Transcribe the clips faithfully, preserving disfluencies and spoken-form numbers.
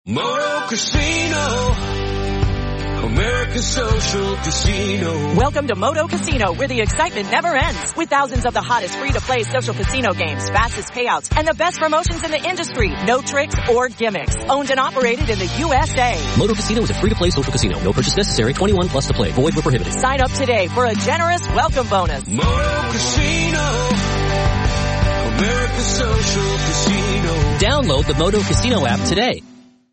Moto Casino, America's social casino. Welcome to Moto Casino, where the excitement never ends. With thousands of the hottest free-to-play social casino games, fastest payouts, and the best promotions in the industry. No tricks or gimmicks. Owned and operated in the U S A. Moto Casino is a free-to-play social casino. No purchase necessary. twenty-one plus to play. Void where prohibited. Sign up today for a generous welcome bonus. Moto Casino, America's social casino. Download the Moto Casino app today.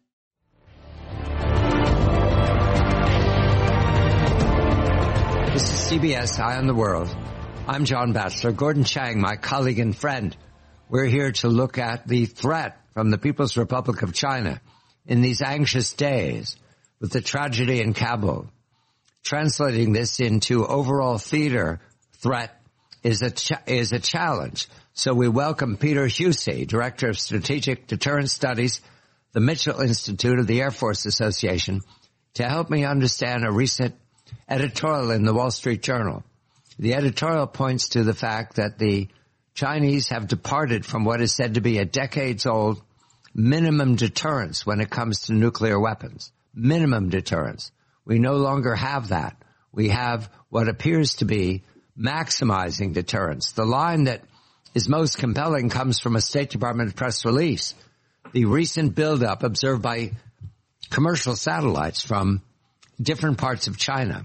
This is C B S Eye on the World. I'm John Batchelor. Gordon Chang, my colleague and friend. We're here to look at the threat from the People's Republic of China in these anxious days with the tragedy in Kabul. Translating this into overall theater threat is a ch- is a challenge. So we welcome Peter Husey, Director of Strategic Deterrence Studies, the Mitchell Institute of the Air Force Association, to help me understand a recent editorial in the Wall Street Journal. The editorial points to the fact that the Chinese have departed from what is said to be a decades-old minimum deterrence when it comes to nuclear weapons. Minimum deterrence. We no longer have that. We have what appears to be maximizing deterrence. The line that is most compelling comes from a State Department press release. The recent buildup observed by commercial satellites from different parts of China,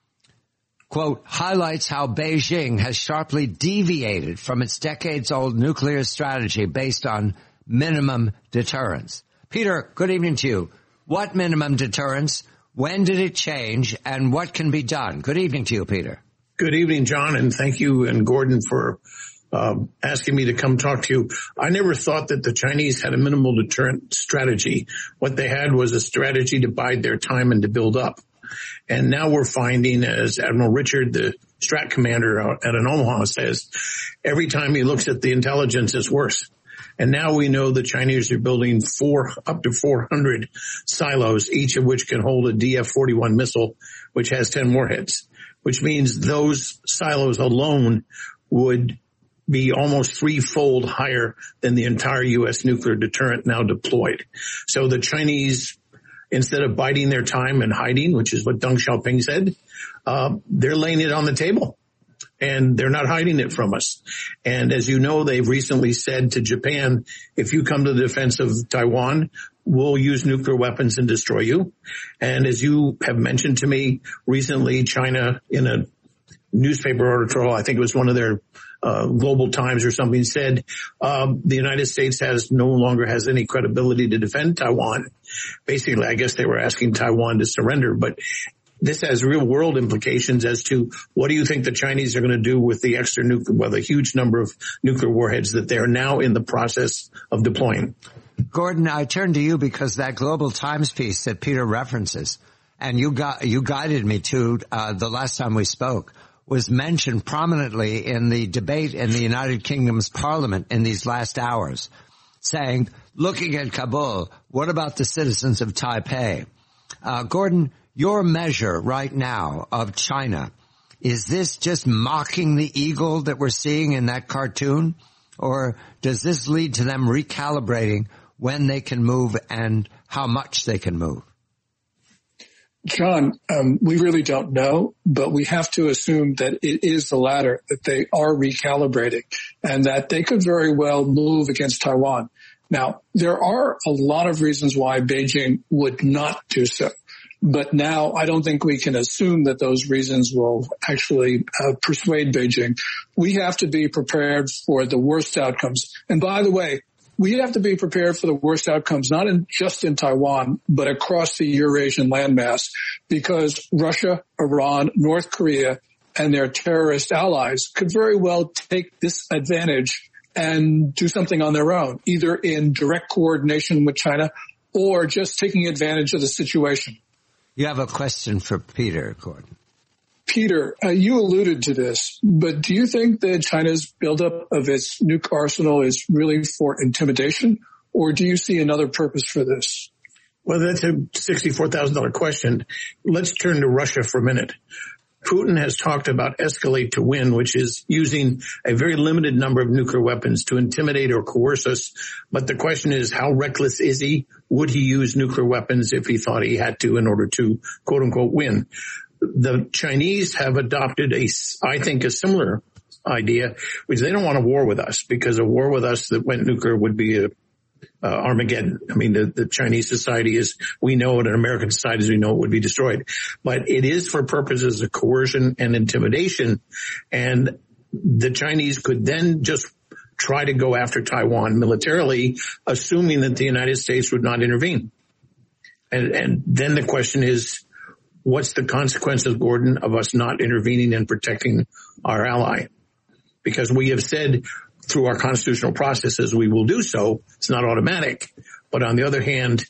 quote, highlights how Beijing has sharply deviated from its decades-old nuclear strategy based on minimum deterrence. Peter, good evening to you. What minimum deterrence? When did it change? And what can be done? Good evening to you, Peter. Good evening, John, and thank you and Gordon for uh, asking me to come talk to you. I never thought that the Chinese had a minimal deterrent strategy. What they had was a strategy to bide their time and to build up. And now we're finding, as Admiral Richard, the strat commander at an Omaha says, every time he looks at the intelligence, it's worse. And now we know the Chinese are building four, up to four hundred silos, each of which can hold a D F forty-one missile, which has ten warheads, which means those silos alone would be almost threefold higher than the entire U S nuclear deterrent now deployed. So the Chinese, instead of biding their time and hiding, which is what Deng Xiaoping said, uh, they're laying it on the table. And they're not hiding it from us. And as you know, they've recently said to Japan, if you come to the defense of Taiwan, we'll use nuclear weapons and destroy you. And as you have mentioned to me recently, China, in a newspaper article, I think it was one of their uh, Global Times or something, said um, the United States has no longer has any credibility to defend Taiwan. Basically, I guess they were asking Taiwan to surrender, but this has real world implications as to what do you think the Chinese are going to do with the extra nuclear, well, the huge number of nuclear warheads that they're now in the process of deploying. Gordon, I turn to you because that Global Times piece that Peter references, and you got, you guided me to, uh, the last time we spoke, was mentioned prominently in the debate in the United Kingdom's parliament in these last hours, saying, looking at Kabul, what about the citizens of Taipei? Uh, Gordon, your measure right now of China, is this just mocking the eagle that we're seeing in that cartoon? Or does this lead to them recalibrating when they can move and how much they can move? John, um, we really don't know, but we have to assume that it is the latter, that they are recalibrating and that they could very well move against Taiwan. Now, there are a lot of reasons why Beijing would not do so. But now I don't think we can assume that those reasons will actually uh, persuade Beijing. We have to be prepared for the worst outcomes. And by the way, we have to be prepared for the worst outcomes, not in, just in Taiwan, but across the Eurasian landmass, because Russia, Iran, North Korea, and their terrorist allies could very well take this advantage and do something on their own, either in direct coordination with China or just taking advantage of the situation. You have a question for Peter, Gordon. Peter, uh, you alluded to this, but do you think that China's buildup of its nuke arsenal is really for intimidation, or do you see another purpose for this? Well, that's a sixty-four thousand dollars question. Let's turn to Russia for a minute. Putin has talked about escalate to win, which is using a very limited number of nuclear weapons to intimidate or coerce us. But the question is, how reckless is he? Would he use nuclear weapons if he thought he had to in order to, quote unquote, win? The Chinese have adopted a, I think, a similar idea, which they don't want a war with us, because a war with us that went nuclear would be a Uh, Armageddon. I mean, the, the Chinese society is, we know it, and American society as we know it would be destroyed. But it is for purposes of coercion and intimidation. And the Chinese could then just try to go after Taiwan militarily, assuming that the United States would not intervene. And, and then the question is, what's the consequences, Gordon, of us not intervening and protecting our ally? Because we have said through our constitutional processes, we will do so. It's not automatic. But on the other hand,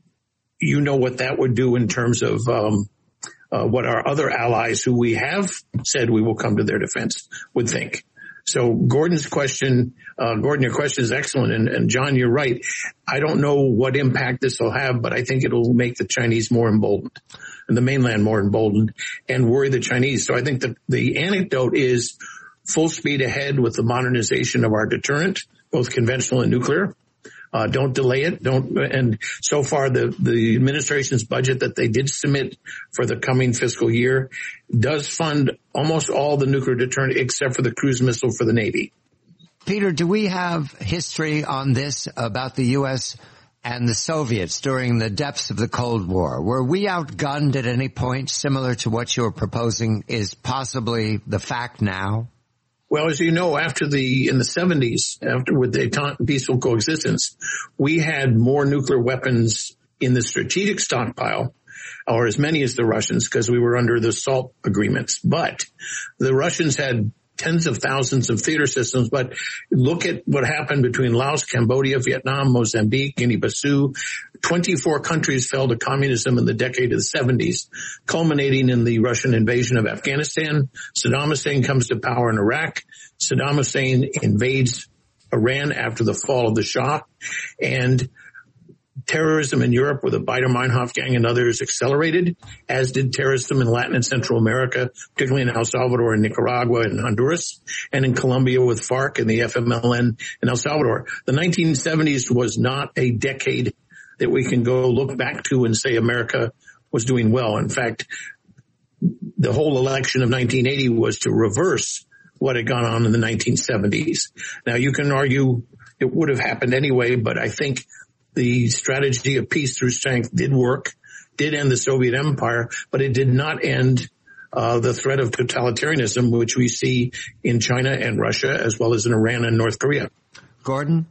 you know what that would do in terms of um, uh, what our other allies who we have said we will come to their defense would think. So Gordon's question, uh, Gordon, your question is excellent. And, and John, you're right. I don't know what impact this will have, but I think it'll make the Chinese more emboldened and the mainland more emboldened and worry the Chinese. So I think the, the anecdote is full speed ahead with the modernization of our deterrent, both conventional and nuclear. Uh, don't delay it. Don't, and so far the, the administration's budget that they did submit for the coming fiscal year does fund almost all the nuclear deterrent except for the cruise missile for the Navy. Peter, do we have history on this about the U S and the Soviets during the depths of the Cold War? Were we outgunned at any point similar to what you're proposing is possibly the fact now? Well, as you know, after the, in the seventies, after with the Entente peaceful coexistence, we had more nuclear weapons in the strategic stockpile, or as many as the Russians, because we were under the SALT agreements. But the Russians had tens of thousands of theater systems. But look at what happened between Laos, Cambodia, Vietnam, Mozambique, Guinea-Bissau. twenty-four countries fell to communism in the decade of the seventies, culminating in the Russian invasion of Afghanistan. Saddam Hussein comes to power in Iraq. Saddam Hussein invades Iran after the fall of the Shah. And terrorism in Europe with the Baader-Meinhof gang and others accelerated, as did terrorism in Latin and Central America, particularly in El Salvador and Nicaragua and Honduras, and in Colombia with FARC and the F M L N in El Salvador. The nineteen seventies was not a decade that we can go look back to and say America was doing well. In fact, the whole election of nineteen eighty was to reverse what had gone on in the nineteen seventies. Now, you can argue it would have happened anyway, but I think the strategy of peace through strength did work, did end the Soviet Empire, but it did not end uh, the threat of totalitarianism, which we see in China and Russia, as well as in Iran and North Korea. Gordon?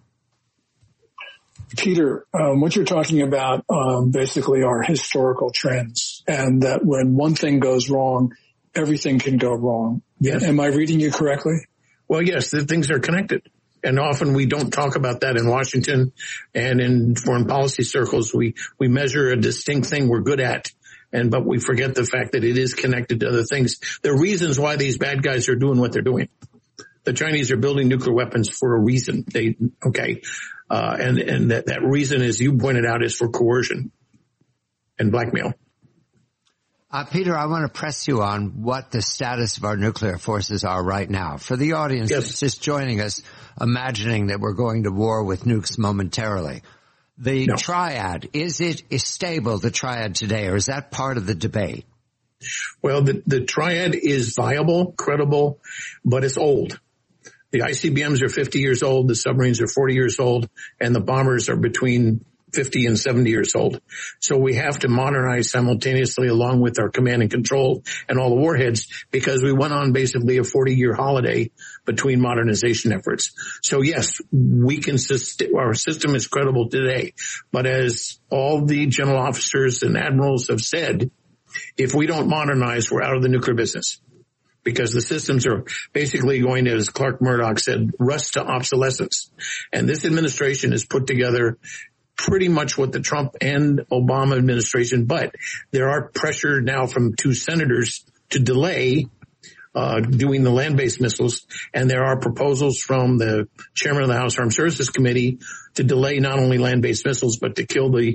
Peter, um, what you're talking about um, basically are historical trends, and that when one thing goes wrong, everything can go wrong. Yes. Am I reading you correctly? Well, yes, the things are connected. And often we don't talk about that in Washington and in foreign policy circles. We, we measure a distinct thing we're good at. And, but we forget the fact that it is connected to other things. There are reasons why these bad guys are doing what they're doing. The Chinese are building nuclear weapons for a reason. They, okay. Uh, and, and that, that reason, as you pointed out, is for coercion and blackmail. Uh, Peter, I want to press you on what the status of our nuclear forces are right now. For the audience yes. that's just joining us, imagining that we're going to war with nukes momentarily. The no. triad, is it is stable, the triad today, or is that part of the debate? Well, the, the triad is viable, credible, but it's old. The I C B Ms are fifty years old, the submarines are forty years old, and the bombers are between fifty and seventy years old. So we have to modernize simultaneously along with our command and control and all the warheads, because we went on basically a forty year holiday between modernization efforts. So yes, we can, our system is credible today. But as all the general officers and admirals have said, if we don't modernize, we're out of the nuclear business. Because the systems are basically going to, as Clark Murdoch said, rust to obsolescence. And this administration has put together pretty much what the Trump and Obama administration, but there are pressure now from two senators to delay uh doing the land-based missiles, and there are proposals from the chairman of the House Armed Services Committee to delay not only land-based missiles but to kill the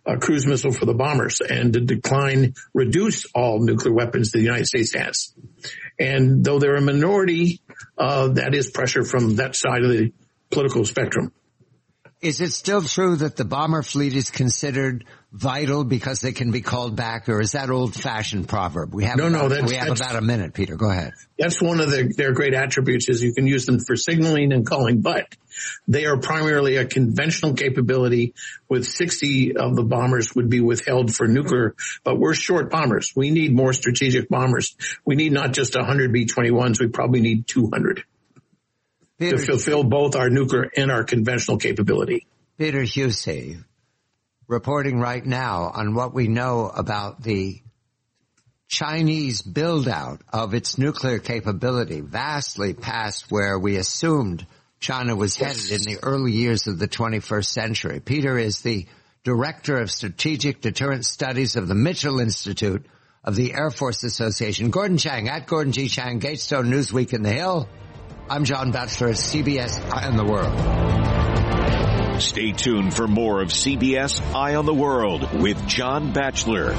uh, cruise missile for the bombers, and to decline, reduce all nuclear weapons the United States has. And though they're a minority, uh, that is pressure from that side of the political spectrum. Is it still true that the bomber fleet is considered vital because they can be called back, or is that old-fashioned proverb? We have no, about, no, that's, we have that's, about a minute, Peter. Go ahead. That's one of the, their great attributes is you can use them for signaling and calling, but they are primarily a conventional capability with sixty of the bombers would be withheld for nuclear, but we're short bombers. We need more strategic bombers. We need not just one hundred B twenty-ones. We probably need two hundred. Peter, to fulfill both our nuclear and our conventional capability. Peter Husey, reporting right now on what we know about the Chinese build-out of its nuclear capability, vastly past where we assumed China was headed in the early years of the twenty-first century. Peter is the Director of Strategic Deterrence Studies of the Mitchell Institute of the Air Force Association. Gordon Chang, at Gordon G. Chang, Gatestone, Newsweek in the Hill. I'm John Batchelor at C B S Eye on the World. Stay tuned for more of C B S Eye on the World with John Batchelor.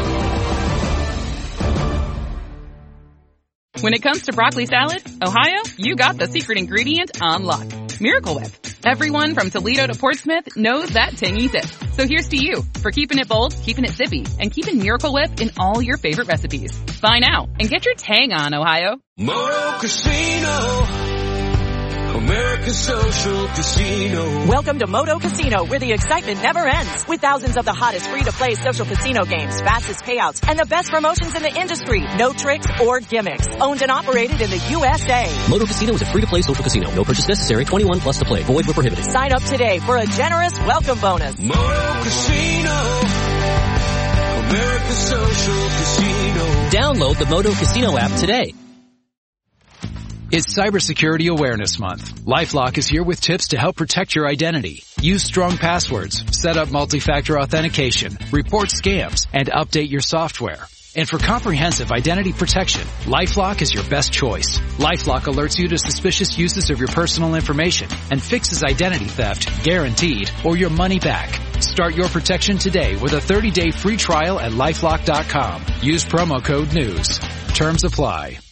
When it comes to broccoli salad, Ohio, you got the secret ingredient on lock. Miracle Whip. Everyone from Toledo to Portsmouth knows that tangy zip. So here's to you for keeping it bold, keeping it zippy, and keeping Miracle Whip in all your favorite recipes. Buy now and get your tang on, Ohio. Moto Casino. America's Social Casino. Welcome to Moto Casino, where the excitement never ends. With thousands of the hottest free-to-play social casino games, fastest payouts, and the best promotions in the industry. No tricks or gimmicks. Owned and operated in the U S A. Moto Casino is a free-to-play social casino. No purchase necessary. twenty-one plus to play. Void where prohibited. Sign up today for a generous welcome bonus. Moto Casino. America's Social Casino. Download the Moto Casino app today. It's Cybersecurity Awareness Month. LifeLock is here with tips to help protect your identity. Use strong passwords, set up multi-factor authentication, report scams, and update your software. And for comprehensive identity protection, LifeLock is your best choice. LifeLock alerts you to suspicious uses of your personal information and fixes identity theft, guaranteed, or your money back. Start your protection today with a thirty-day free trial at LifeLock dot com. Use promo code NEWS. Terms apply.